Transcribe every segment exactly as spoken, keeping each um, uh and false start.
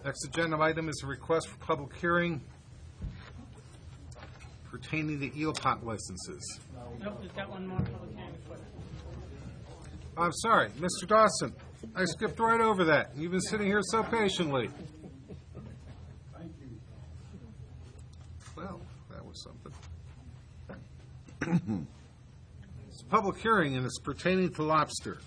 Next agenda item is a request for public hearing pertaining to eel pot licenses. Nope, we've got one more public hearing before that. I'm sorry, Mister Dawson, I skipped right over that. You've been sitting here so patiently. Thank you. Well, that was something. It's a public hearing, and it's pertaining to lobster.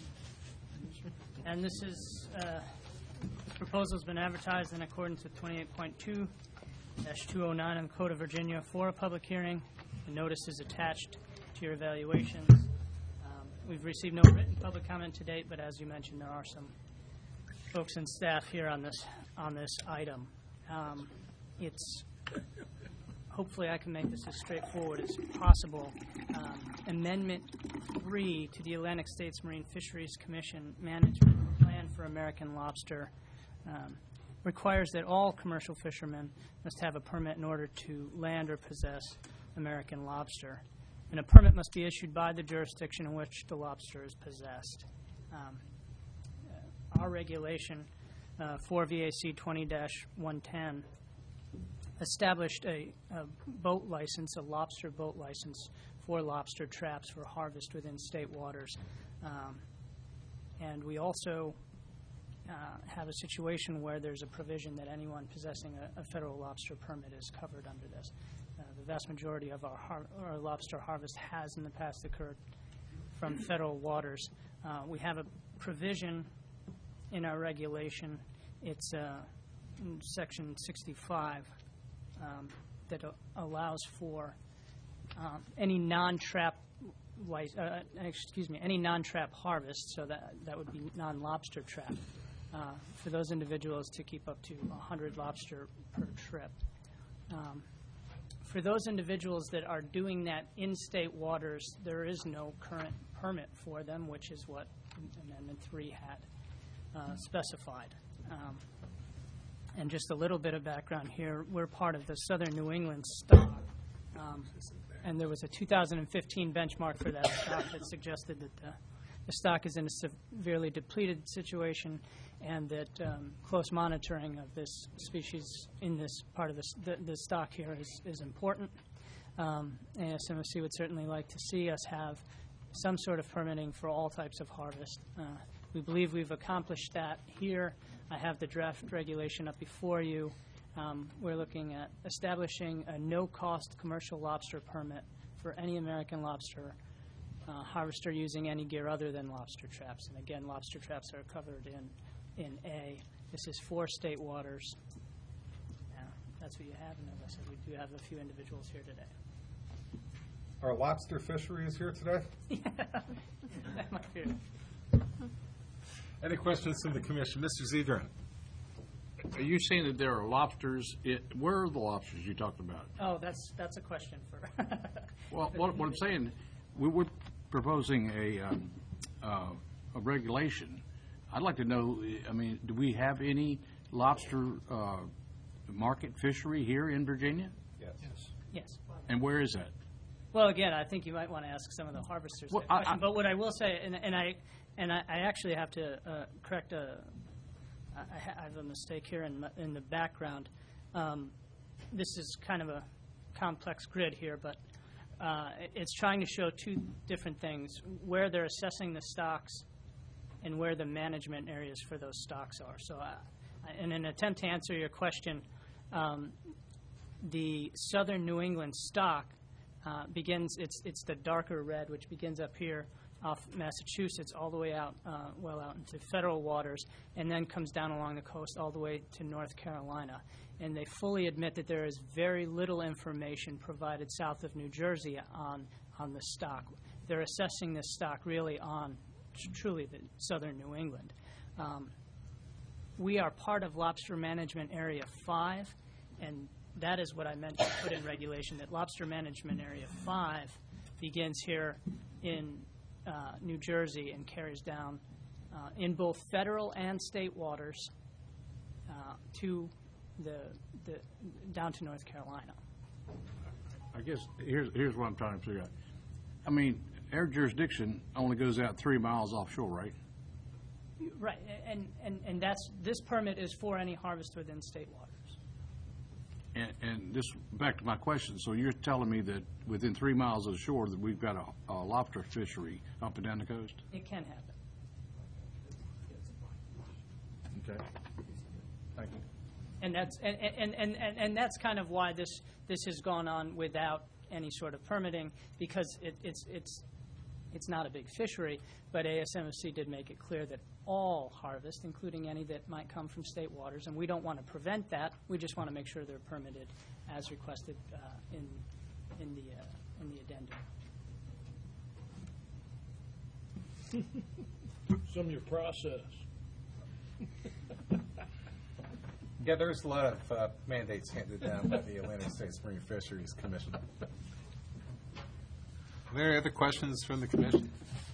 And this is, uh, this proposal's been advertised in accordance with twenty-eight point two dash two oh nine of the Code of Virginia for a public hearing. The notice is attached to your evaluations. Um, We've received no written public comment to date, but as you mentioned, there are some folks and staff here on this, on this item. Um, It's, hopefully I can make this as straightforward as possible. Um, Amendment three to the Atlantic States Marine Fisheries Commission Management Plan for American Lobster um, requires that all commercial fishermen must have a permit in order to land or possess American lobster. And a permit must be issued by the jurisdiction in which the lobster is possessed. Um, uh, Our regulation, uh, four V A C twenty dash one ten, established a, a boat license, a lobster boat license for lobster traps for harvest within state waters. Um, and we also uh, have a situation where there's a provision that anyone possessing a, a federal lobster permit is covered under this. Uh, the vast majority of our, har- our lobster harvest has in the past occurred from federal waters. Uh, we have a provision in our regulation. It's uh, in section sixty-five. Um, that uh, allows for um, any non-trap, li- uh, excuse me, any non-trap harvest. So that that would be non-lobster trap uh, for those individuals to keep up to one hundred lobster per trip. Um, for those individuals that are doing that in state waters, there is no current permit for them, which is what Amendment three had uh, specified. Um, And just a little bit of background here, we're part of the Southern New England stock. Um, and there was a two thousand fifteen benchmark for that stock that suggested that the, the stock is in a severely depleted situation and that um, close monitoring of this species in this part of this, the, the stock here is, is important. Um, A S M O C would certainly like to see us have some sort of permitting for all types of harvest. Uh, we believe we've accomplished that here. I have the draft regulation up before you. Um, we're looking at establishing a no-cost commercial lobster permit for any American lobster uh, harvester using any gear other than lobster traps. And again, lobster traps are covered in, in A. This is for state waters. Yeah, that's what you have. And as I said, we do have a few individuals here today. Our lobster fishery is here today. Yeah, that might be. Any questions from the commission? Mister Zedron. Are you saying that there are lobsters? It, where are the lobsters you talked about? Oh, that's that's a question for. Well, what, what I'm saying, we, we're proposing a, um, uh, a regulation. I'd like to know, I mean, do we have any lobster uh, market fishery here in Virginia? Yes. Yes. And where is that? Well, again, I think you might want to ask some of the harvesters Well, that question. I- I- But what I will say, and, and I and I, I actually have to uh, correct a, I, I have a mistake here in, my, in the background. Um, this is kind of a complex grid here, but uh, it- it's trying to show two different things: where they're assessing the stocks and where the management areas for those stocks are. So, uh, in an attempt to answer your question, um, the Southern New England stock Uh, begins, it's it's the darker red, which begins up here off Massachusetts all the way out, uh, well out into federal waters, and then comes down along the coast all the way to North Carolina. And they fully admit that there is very little information provided south of New Jersey on, on the stock. They're assessing this stock really on tr- truly the Southern New England. Um, we are part of Lobster Management Area five, and that is what I meant to put in regulation, that Lobster Management Area five begins here in uh, New Jersey and carries down uh, in both federal and state waters uh, to the, the down to North Carolina. I guess here's here's what I'm trying to figure out. I mean, our jurisdiction only goes out three miles offshore, right? Right, and, and, and that's, this permit is for any harvest within state waters. And, and this, back to my question, so you're telling me that within three miles of the shore that we've got a, a lobster fishery up and down the coast? It can happen. Okay. Thank you. And that's, and, and, and, and, and that's kind of why this, this has gone on without any sort of permitting, because it, it's, it's, it's not a big fishery, but A S M F C did make it clear that all harvest, including any that might come from state waters, and we don't want to prevent that. We just want to make sure they're permitted as requested uh, in, in the, uh, in the addendum. Some of your process. Yeah, there's a lot of uh, mandates handed down by the Atlantic States Marine Fisheries Commission. Are there any other questions from the commission?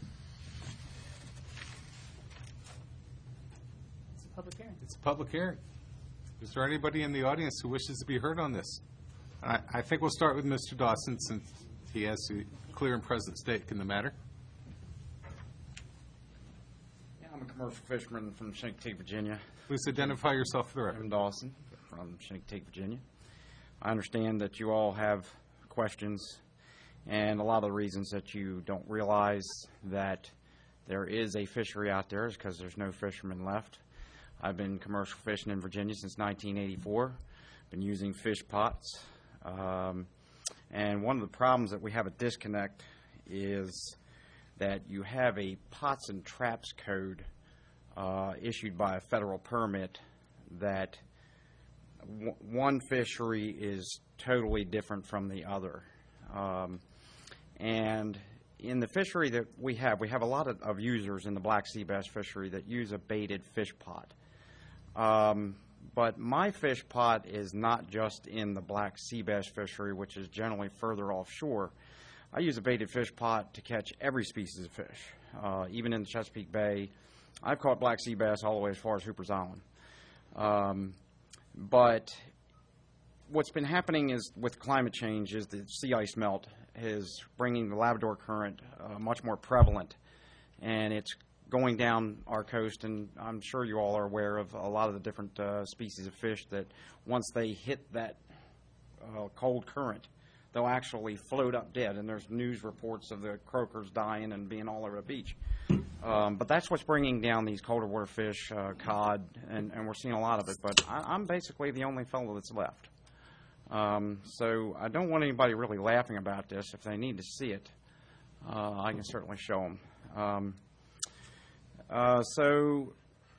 It's a public hearing. It's a public hearing. Is there anybody in the audience who wishes to be heard on this? I, I think we'll start with Mister Dawson, since he has a clear and present stake in the matter. Yeah, I'm a commercial fisherman from Chincoteague, Virginia. Please identify yourself for the record. I'm Dawson from Chincoteague, Virginia. I understand that you all have questions, and a lot of the reasons that you don't realize that there is a fishery out there is because there's no fishermen left. I've been commercial fishing in Virginia since nineteen eighty-four, been using fish pots. Um, and one of the problems that we have a disconnect is that you have a pots and traps code uh, issued by a federal permit that w one fishery is totally different from the other. Um, and in the fishery that we have, we have a lot of, of users in the black sea bass fishery that use a baited fish pot. Um, but my fish pot is not just in the black sea bass fishery, which is generally further offshore. I use a baited fish pot to catch every species of fish, uh, even in the Chesapeake Bay. I've caught black sea bass all the way as far as Hooper's Island. Um, but what's been happening is with climate change is the sea ice melt is bringing the Labrador current uh, much more prevalent, and it's going down our coast, and I'm sure you all are aware of a lot of the different uh, species of fish that once they hit that uh, cold current, they'll actually float up dead, and there's news reports of the croakers dying and being all over the beach. Um, but that's what's bringing down these colder water fish, uh, cod, and, and we're seeing a lot of it. But I, I'm basically the only fellow that's left. Um, so I don't want anybody really laughing about this. If they need to see it, uh, I can certainly show them. Um, uh, so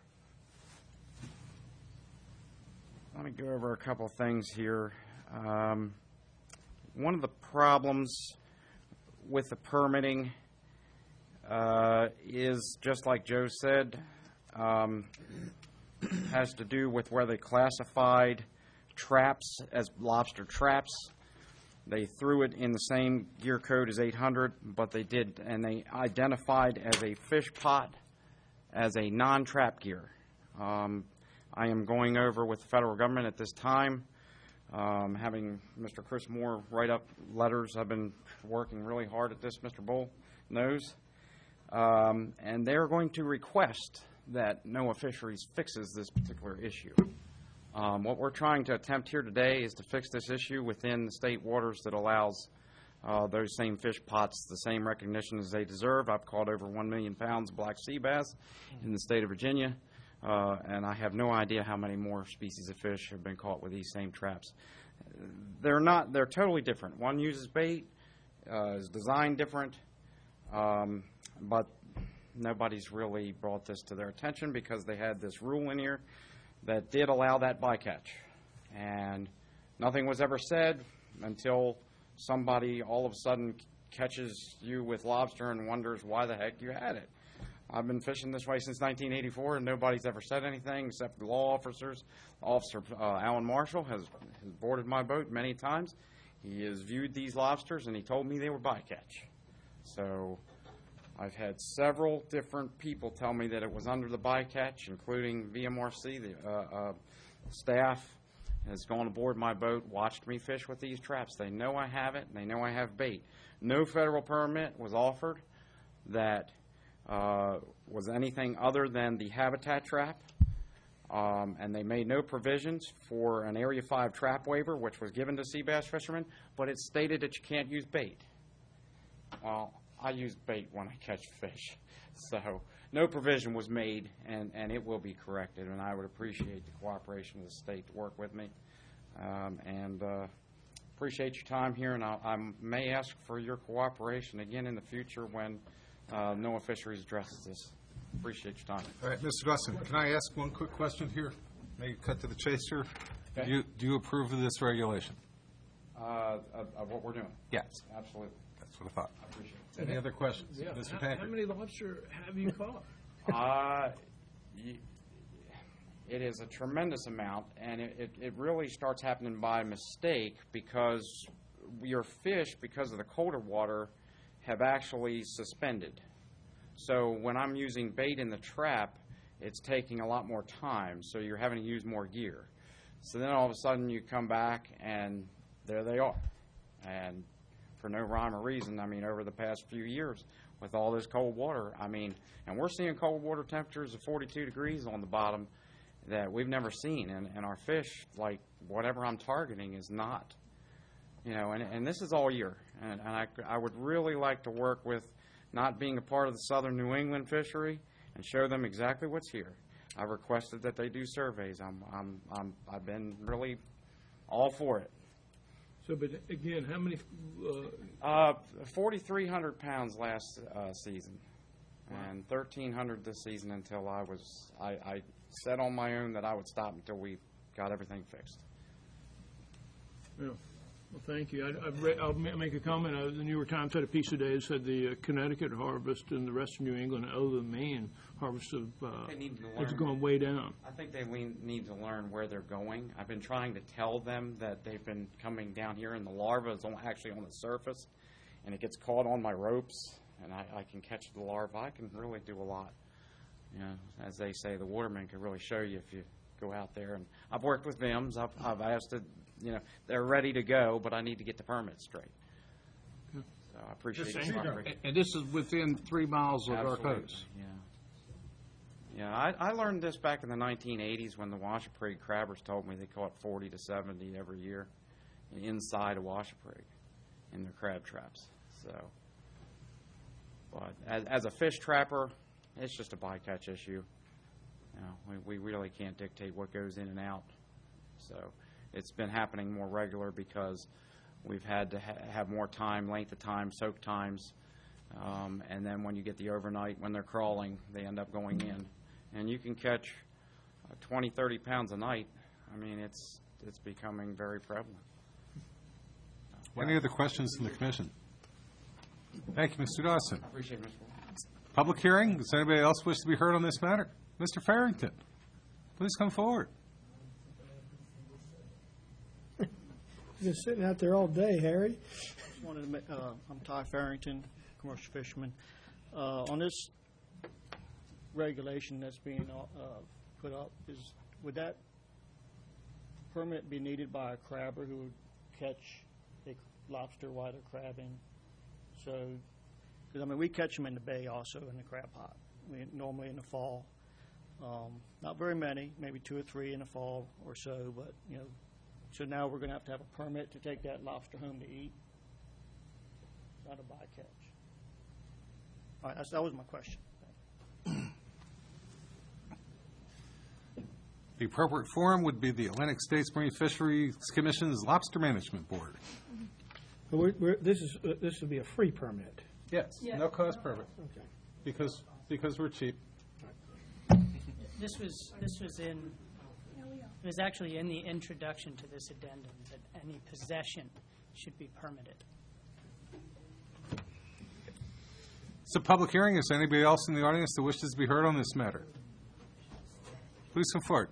let me go over a couple of things here. Um, one of the problems with the permitting uh, is, just like Joe said, um, has to do with where they classified traps as lobster traps. They threw it in the same gear code as eight hundred, but they did, and they identified as a fish pot as a non-trap gear. Um, I am going over with the federal government at this time, um, having Mister Chris Moore write up letters. I've been working really hard at this, Mister Bull knows, um, and they're going to request that NOAA Fisheries fixes this particular issue. Um, what we're trying to attempt here today is to fix this issue within the state waters that allows uh, those same fish pots the same recognition as they deserve. I've caught over one million pounds of black sea bass in the state of Virginia, uh, and I have no idea how many more species of fish have been caught with these same traps. They're not, they're totally different. One uses bait, uh, is designed different, um, but nobody's really brought this to their attention because they had this rule in here that did allow that bycatch. And nothing was ever said until somebody all of a sudden catches you with lobster and wonders why the heck you had it. I've been fishing this way since nineteen eighty-four, and nobody's ever said anything except the law officers. Officer uh, Alan Marshall has, has boarded my boat many times. He has viewed these lobsters, and he told me they were bycatch. So I've had several different people tell me that it was under the bycatch, including V M R C. The uh, uh, staff has gone aboard my boat, watched me fish with these traps. They know I have it, and they know I have bait. No federal permit was offered that uh, was anything other than the habitat trap. Um, and they made no provisions for an Area five trap waiver, which was given to sea bass fishermen, but it stated that you can't use bait. Well, I use bait when I catch fish. So no provision was made, and, and it will be corrected, and I would appreciate the cooperation of the state to work with me. Um, and uh, appreciate your time here, and I'll, I may ask for your cooperation again in the future when uh, NOAA Fisheries addresses this. Appreciate your time. All right, Mister Dawson, can I ask one quick question here? Maybe cut to the chase here. Okay. Do you, do you approve of this regulation? Uh, of, of what we're doing. Yes. Absolutely. That's what I thought. I appreciate Any other questions? Yeah. Mister How, how Tankard? many lobster have you caught? it. Uh, y- it is a tremendous amount, and it, it, it really starts happening by mistake because your fish, because of the colder water, have actually suspended. So when I'm using bait in the trap, it's taking a lot more time, so you're having to use more gear. So then all of a sudden you come back, and there they are. And for no rhyme or reason, I mean, over the past few years, with all this cold water, I mean, and we're seeing cold water temperatures of forty-two degrees on the bottom that we've never seen, and, and our fish, like whatever I'm targeting, is not. You know, and, and this is all year, and, and I, I would really like to work with not being a part of the southern New England fishery and show them exactly what's here. I requested that they do surveys. I'm, I'm, I'm, I've been really all for it. So, but again, how many, uh, Uh, forty-three hundred pounds last uh, season, and thirteen hundred this season until I was, I, I said on my own that I would stop until we got everything fixed. yeah. Well, thank you. I, I've read, I'll ma- make a comment. Uh, the New York Times had a piece today that said the uh, Connecticut harvest and the rest of New England, and other than Maine, harvest of, uh, They need to it's learn. going way down. I think they le- need to learn where they're going. I've been trying to tell them that they've been coming down here, and the larva is on, actually on the surface, and it gets caught on my ropes, and I, I can catch the larva. I can really do a lot. You know, as they say, the waterman can really show you if you go out there. And I've worked with V I Ms. I've, I've asked it, you know, they're ready to go, but I need to get the permit straight. So I appreciate your cooperation. And this is within three miles of our Absolutely, coast. yeah. Yeah, I, I learned this back in the nineteen eighties when the Washaprague crabbers told me they caught forty to seventy every year inside of Washaprague in their crab traps. So, but as, as a fish trapper, it's just a bycatch issue. You know, we, we really can't dictate what goes in and out. So it's been happening more regular because we've had to ha- have more time, length of time, soak times. Um, and then when you get the overnight, when they're crawling, they end up going in. And you can catch uh, twenty, thirty pounds a night. I mean, it's it's becoming very prevalent. Any other questions from the commission? Thank you, Mister Dawson. I appreciate it, Mister Ward. Public hearing. Does anybody else wish to be heard on this matter? Mister Farrington, please come forward. Been sitting out there all day, Harry. Just wanted to make, uh, I'm Ty Farrington, commercial fisherman. Uh, on this regulation that's being, uh, put up, is, would that permit be needed by a crabber who would catch a lobster while they're crabbing? So, because, I mean, we catch them in the bay also in the crab pot, we, normally in the fall. Um, not very many, maybe two or three in the fall or so, but, you know, so now we're going to have to have a permit to take that lobster home to eat. Not a bycatch. All right, that's, that was my question. The appropriate forum would be the Atlantic States Marine Fisheries Commission's Lobster Management Board. But we're, we're, this is, uh, this would be a free permit. Yes, no cost permit, Okay. because, because we're cheap. This was, this was in, it was actually in the introduction to this addendum that any possession should be permitted. It's a public hearing. Is there anybody else in the audience that wishes to be heard on this matter? Please come forward.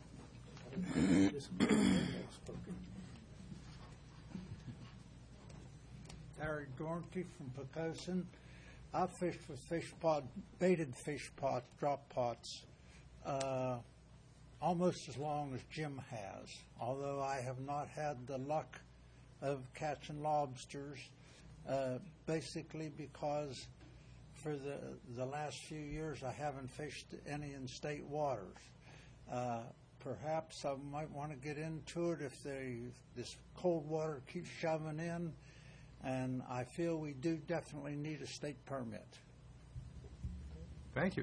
Larry Dornke from Pocosin. I've fished with fish pot, baited fish pots, drop pots, uh, almost as long as Jim has, although I have not had the luck of catching lobsters, uh, basically because for the, the last few years, I haven't fished any in state waters. Uh, Perhaps I might want to get into it if they, this cold water keeps shoving in, and I feel we do definitely need a state permit. Thank you.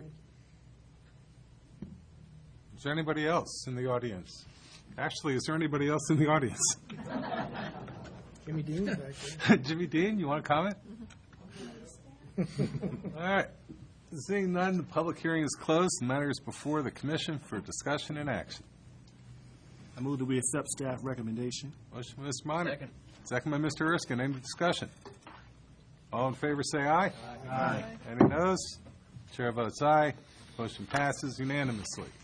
Is there anybody else in the audience? Actually, is there anybody else in the audience? Jimmy Dean back there. Jimmy Dean, you want to comment? All right. Seeing none, the public hearing is closed. The matter is before the commission for discussion and action. I move that we accept staff recommendation. Motion by Mister Minor. Second. Second by Mister Erskine. Any discussion? All in favor, say aye. Aye. Any noes? Chair votes aye. Motion passes unanimously.